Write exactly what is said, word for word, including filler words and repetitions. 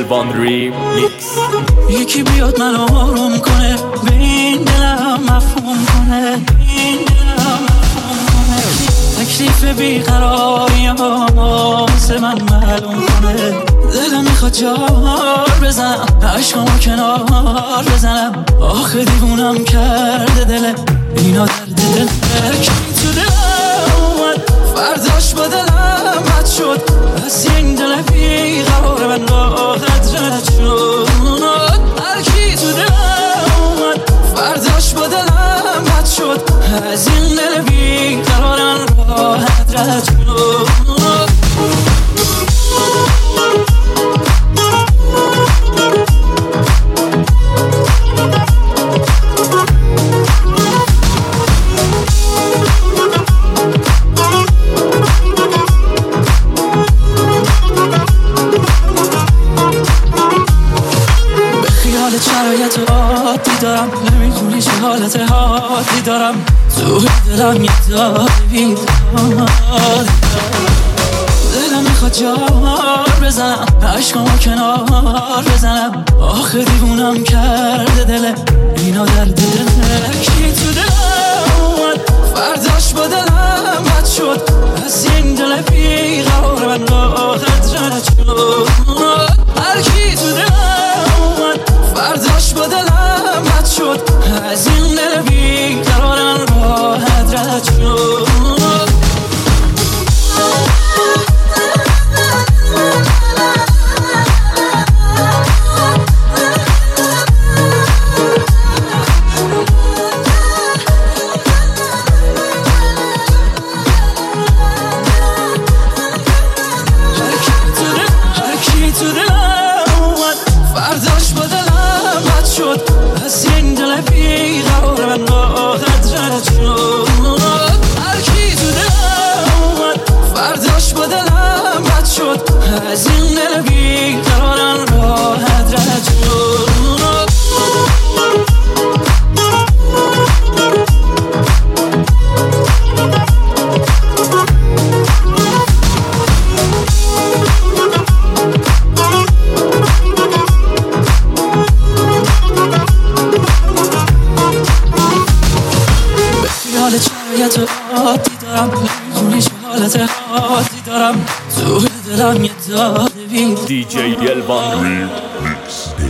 الوان ریمیکس. یکی بیاد من آروم کنه، به این دلم مفهوم کنه، این دلم مفهوم کنه. تکلیف بیقراریم واسه من معلوم کنه. دلم میخواد جار بزنم، عشقامو کنار بزنم. آخه دیوونم کرده دل اینا، درد دل کی تو دلم اومد، فرداش با دلم بد شد. از این دل بیقرار من راحت رد شد. هر کی تو دلم اومد، فرداش با دلم بد شد. از این دل بیقرار من راحت رد شد. شرایط عادی دارم، نمیدونی چه حالت حادی دارم. تو دلم یه داد بیداد، دلم میخواد جار بزنم، عشقامو کنار بزنم. آخه دیوونم کرده دل اینا، درد دل کی تو دلم اومد، فرداش با دلم بد شد. از این دل بیقرار من راحت رد شد. هر کی تو دلم اومد، فرداش با دلم بد شد. از این دل بیقرار من راحت رد شد. از این دل بیقرارم راحت رد شد. به خیال شرایط عادی دارم، نمیدونی چه حالت حادی دارم. تو دلم یه داده بید دی جی الوان ریمیکس.